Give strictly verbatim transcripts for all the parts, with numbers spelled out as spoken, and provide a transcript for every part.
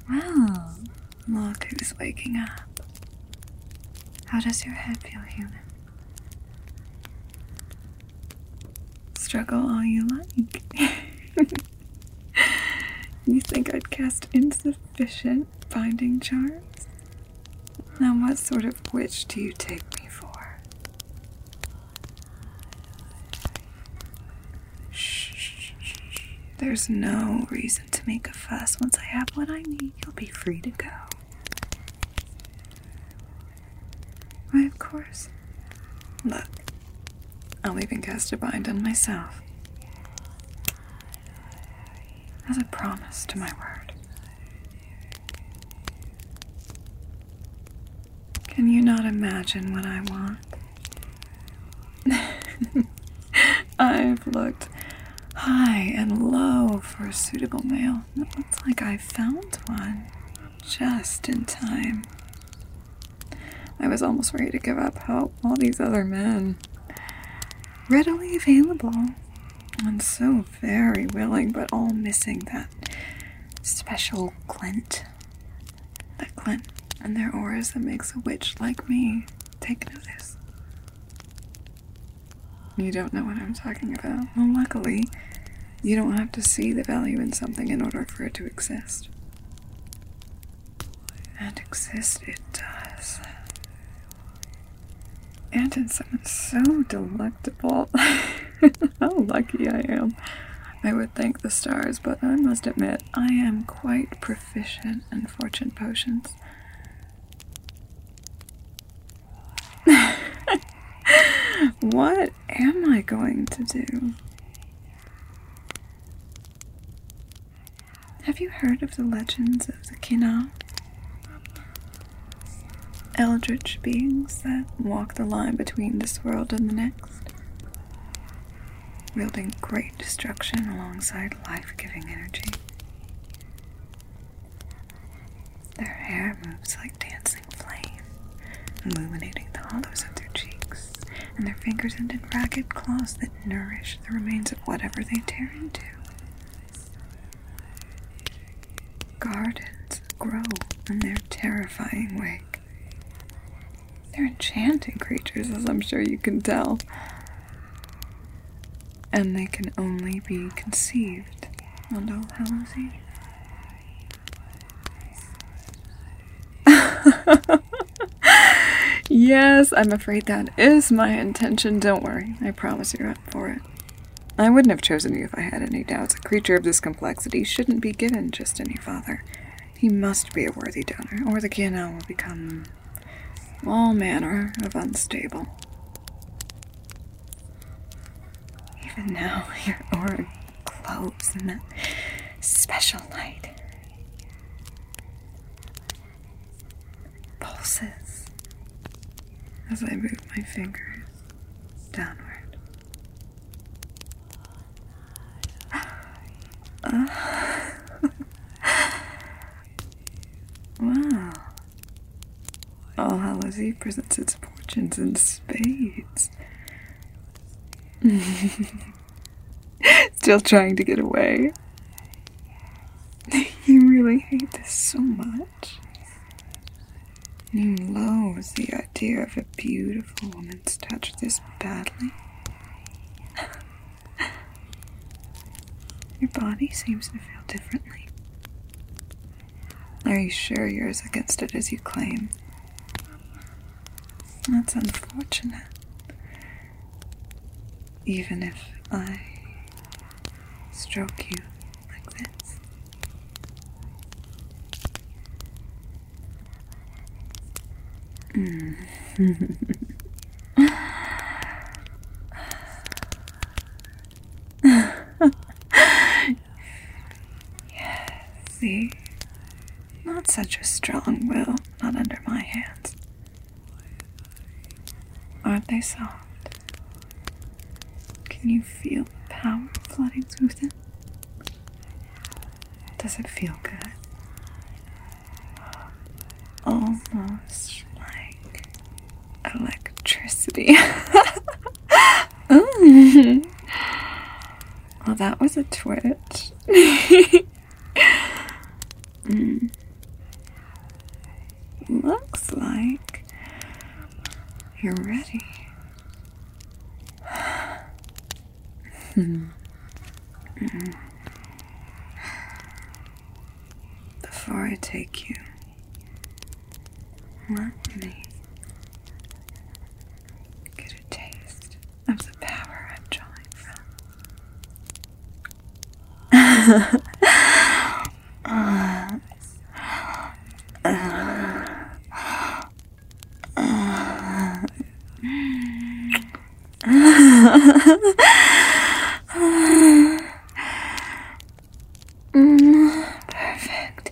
Well, look who's waking up. How does your head feel, human? Struggle all you like. You think I'd cast insufficient binding charms? Now what sort of witch do you take me for? Shh, shh, shh, shh. There's no reason to make a fuss. Once I have what I need, you'll be free to go. Why, of course. Look, I'll even cast a bind on myself. As a promise to my word. Can you not imagine what I want? I've looked high and low for a suitable male. It looks like I found one just in time. I was almost ready to give up hope. All these other men, readily available and so very willing, but all missing that special glint. That glint in their auras that makes a witch like me take notice. You don't know what I'm talking about. Well, luckily, you don't have to see the value in something in order for it to exist. And exist it does. And in someone so delectable. How lucky I am. I would thank the stars, but I must admit, I am quite proficient in fortune potions. What am I going to do? Have you heard of the legends of the Kinau? Eldritch beings that walk the line between this world and the next, wielding great destruction alongside life-giving energy. Their hair moves like dancing flame, illuminating the hollows of their cheeks, and their fingers end in ragged claws that nourish the remains of whatever they tear into. Gardens grow in their terrifying wake. They're enchanting creatures, as I'm sure you can tell. And they can only be conceived on All Hallows Eve. Yes, I'm afraid that is my intention. Don't worry, I promise you're up for it. I wouldn't have chosen you if I had any doubts. A creature of this complexity shouldn't be given just any father. He must be a worthy donor, or the Kinau will become all manner of unstable. Even now, your aura glows in that special light. Pulses as I move my fingers downward. Uh, wow. All Hallows Eve presents its fortunes in spades. Still trying to get away. You really hate this so much. You loathe the idea of a beautiful woman's touch this badly. Your body seems to feel differently. Are you sure you're as against it as you claim? That's unfortunate. Even if I stroke you like this. Mm. Yeah, see? Not such a strong will, not under my hands. Aren't they soft? Can you feel the power flooding through them? Does it feel good? Almost like electricity. Mm. Well, that was a twitch. mm. looks like you're ready. Before I take you, let me get a taste of the power I'm drawing from. uh, uh, Perfect.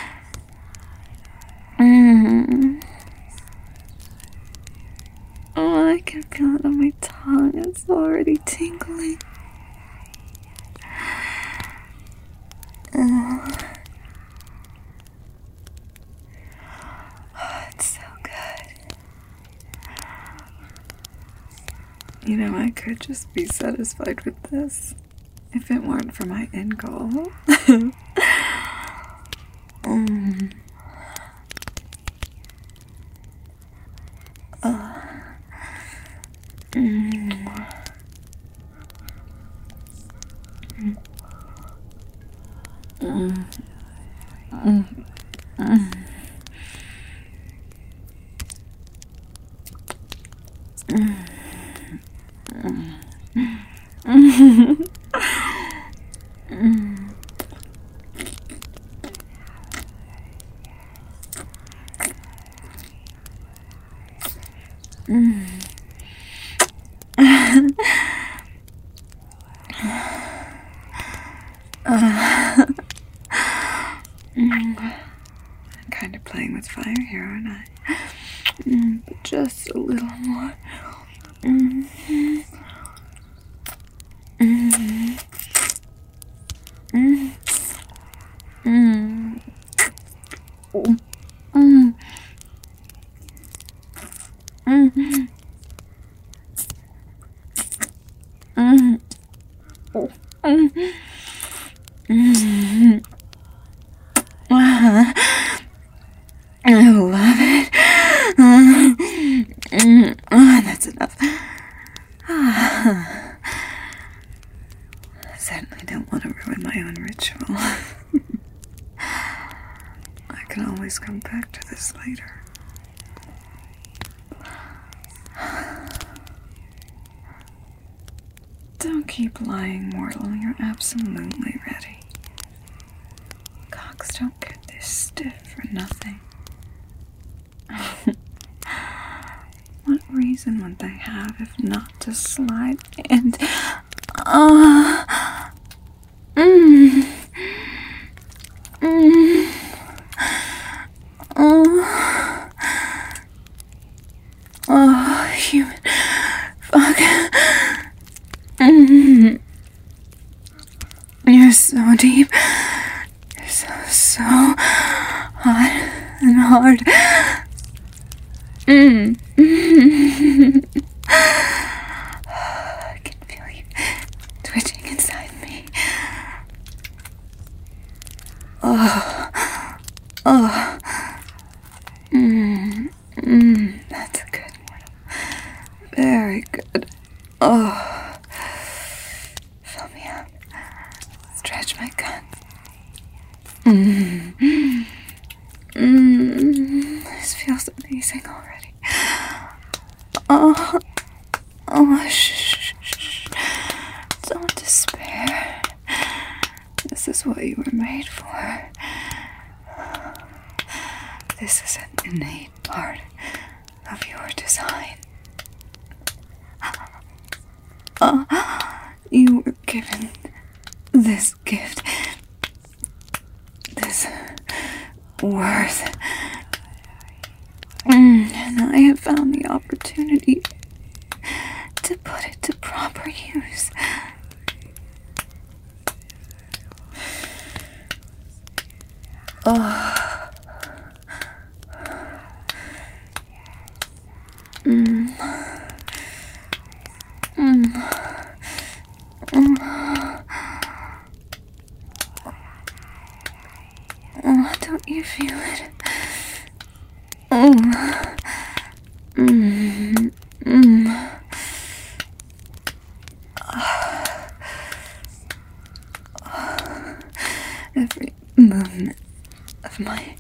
Mm. Oh, I can feel it on my tongue. It's already tingling. Oh. Oh, it's so good. You know, I could just be satisfied with this if it weren't for my end goal. mm. uh. mm. Mm. Mm. Mm. Mm. Mm. Mm. Mm. Mm. uh, mm. I'm kind of playing with fire here, aren't I? Mm, but just a little more. Mm. Mm. Mm. Mm. Mm. Mm. Mm. Mm. Mm. Mm. Ah, I love it. Uh, mm, oh, that's enough. Ah, certainly don't want to ruin my own ritual. I can always come back to this later. Don't keep lying, mortal. You're absolutely ready. Cocks don't get this stiff for nothing. What reason would they have if not to slide and uh mm, mm, oh, oh, human fuck. Mm. You're so deep. You're so, so hot and hard. Mm. I can feel you twitching inside me. Oh. Oh. Mm. Mm. That's a good one. Very good. Oh. Fill me up. Stretch my guts. Mm. Mm. This feels amazing already. Oh. Oh, shh, shh, shh. Don't despair. This is what you were made for. This is an innate part of your design. Uh, you were given this gift, this worth, mm, and I have found the opportunity to put it to proper use. Oh. Mm. Mm. Mm. Oh, don't you feel it? Oh. Mm. Mm. Every movement of my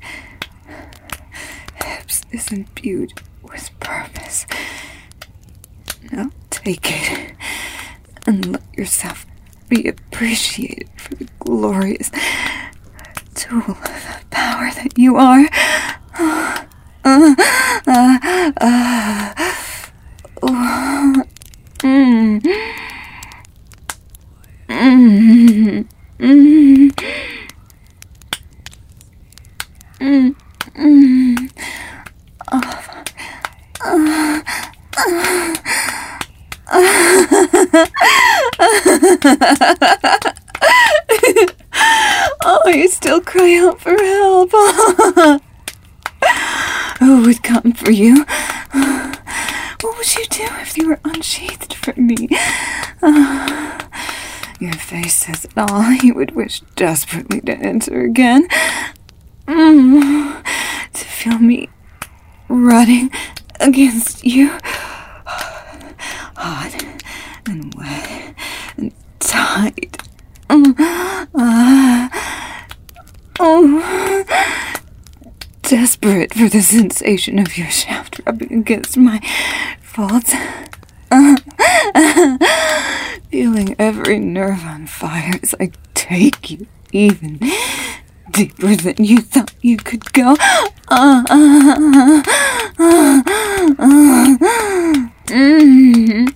hips is imbued with purpose. Now take it and let yourself be appreciated for the glorious tool of power that you are. Uh, uh, uh, uh, uh, mm, mm, mm, mm, mm. Oh, uh, uh, oh, you still cry out for help. Who would come for you? What would you do if you were unsheathed for me? Uh, your face says it all. You would wish desperately to enter again. Mm, to feel me running against you. Hot and wet and tight. Mm, uh, oh. Desperate for the sensation of your shaft rubbing against my folds. Uh, uh, feeling every nerve on fire as I take you even deeper than you thought you could go. Uh, uh, uh, uh, uh, mm,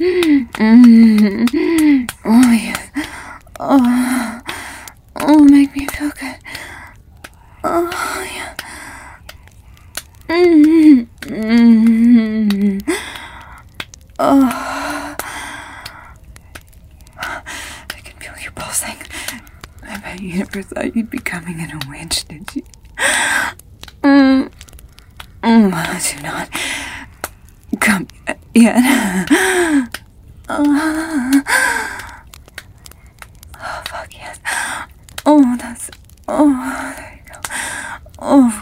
mm, oh, yes. Oh, oh, make me feel good. Oh, yeah. Mm, mm, oh. I can feel you pulsing. I bet you never thought you'd be coming in a winch, did you? Mm, mm, do not come yet. Oh, oh, fuck yes. Oh, that's. Oh, there you go. Oh.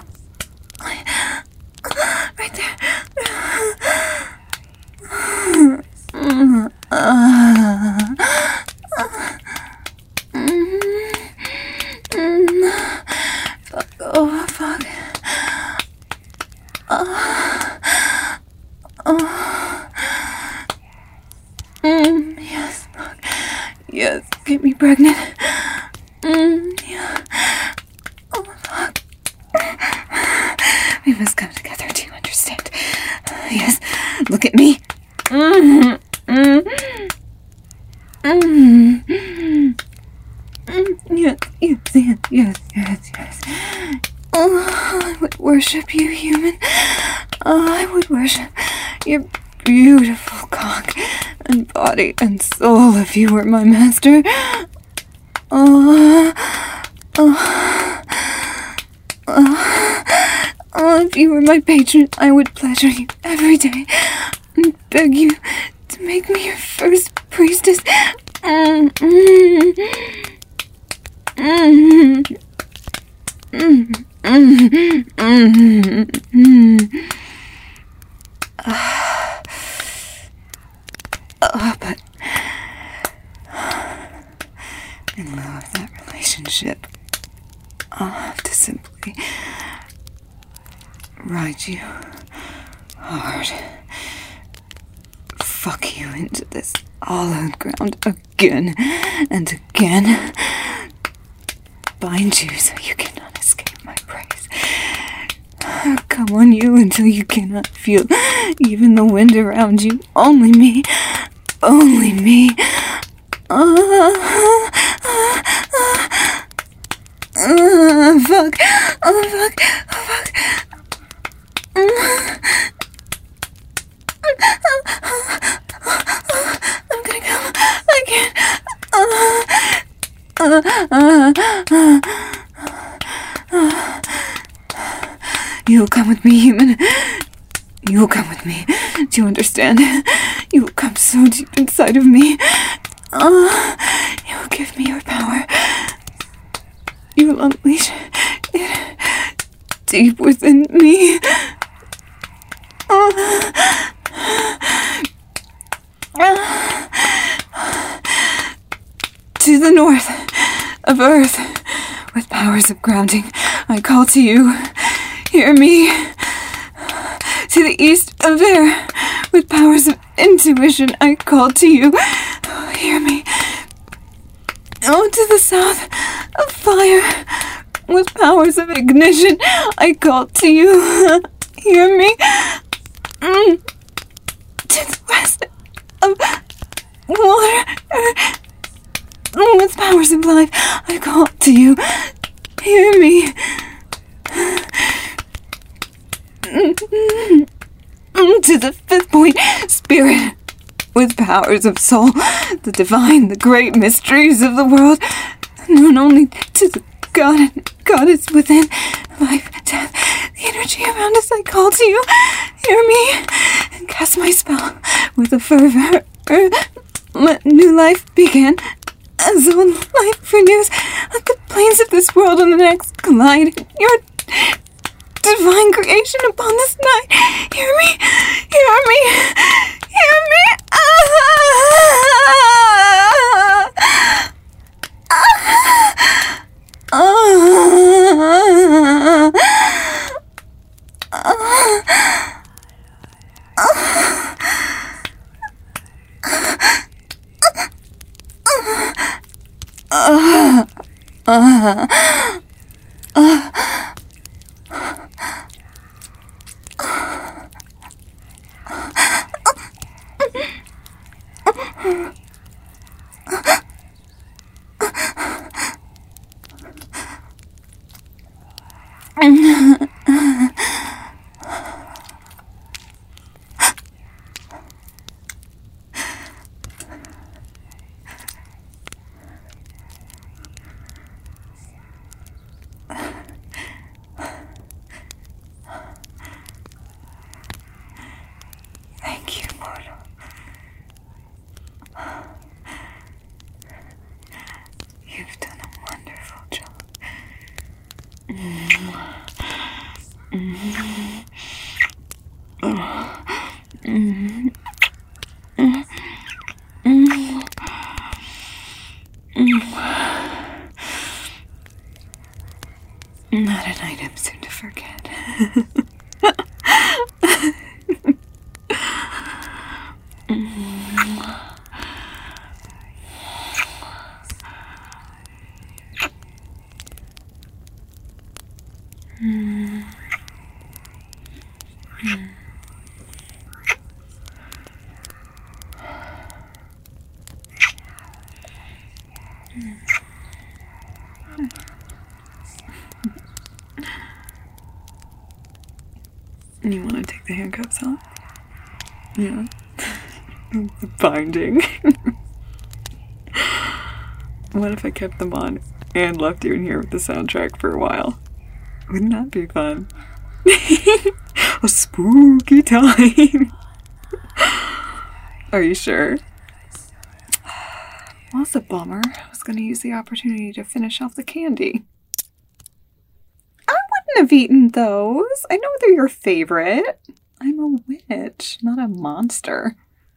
Right there. Uh, uh, mm, mm, fuck. Oh, fuck. Uh, oh. Mm, yes, fuck. Yes, get me pregnant. Mm, yeah. Oh, fuck. We must come together, do you understand? Yes, look at me. Mm, mm, mm, mm, yes, yes, yes, yes, yes, yes. Oh, I would worship you, human. Oh, I would worship your beautiful cock and body and soul if you were my master. Oh, oh, oh. Oh, if you were my patron, I would pleasure you every day and beg you to make me your first priestess. Mm, mm, mm, mm, mm, mm, mm. Uh, oh, but in lieu of that relationship, I'll have to simply ride you hard. Fuck you into this hollowed ground again and again. Bind you so you cannot escape my praise. Come on you until you cannot feel even the wind around you. Only me. Only me. Uh, uh, uh, uh, fuck. Oh, fuck. Oh, fuck. I'm gonna go. I can't. Uh, uh, uh, uh, You'll come with me, human. You'll come with me. Do you understand? You will come so deep inside of me. Uh, you will give me your power. You will unleash it deep within me. To the north of Earth, with powers of grounding, I call to you. Hear me. To the east of air, with powers of intuition, I call to you. Hear me. Oh, to the south of fire, with powers of ignition, I call to you. Hear me. Mm. To the west of water, with powers of life, I call to you. Hear me. To the fifth point, spirit, with powers of soul, the divine, the great mysteries of the world, known only to the God and Goddess within, life, death, the energy around us, I call to you. Hear me, and cast my spell with a fervor. Let new life begin. As old life renews, let the planes of this world and the next collide. Your divine creation upon this night. Hear me, hear me, hear me. Ah! Ah! Ah! Ah! Ah! Thank you, Mortal. You've done a wonderful job. Mm. Mm. Oh. Mm. Mm. Mm. Mm. Not an item soon to forget. Mm. Mm. You want to take the handcuffs off? Yeah. The binding. What if I kept them on and left you in here with the soundtrack for a while? Wouldn't that be fun? A spooky time. Are you sure? Well, it's a bummer. I was going to use the opportunity to finish off the candy. I wouldn't have eaten those. I know they're your favorite. I'm a witch, not a monster.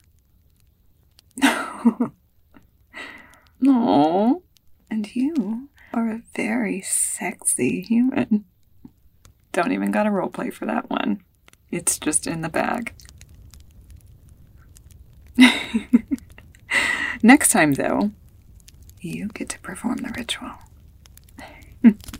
No. And you are a very sexy human. Don't even got a roleplay for that one. It's just in the bag. Next time, though, you get to perform the ritual.